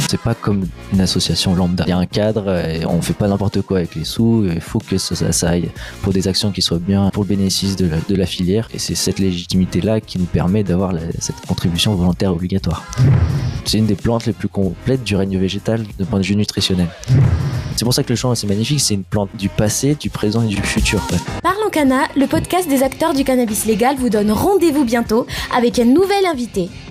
C'est pas comme une association lambda. Il y a un cadre et on fait pas n'importe quoi avec les sous. Il faut que ça aille pour des actions qui soient bien pour le bénéfice de la filière. Et c'est cette légitimité-là qui nous permet d'avoir cette contribution volontaire obligatoire. C'est une des plantes les plus complètes du règne végétal de point de vue nutritionnel. C'est pour ça que le chanvre c'est magnifique, c'est une plante du passé, du présent et du futur. Parlons Cana, le podcast des acteurs du cannabis légal vous donne rendez-vous bientôt avec un nouvel invité.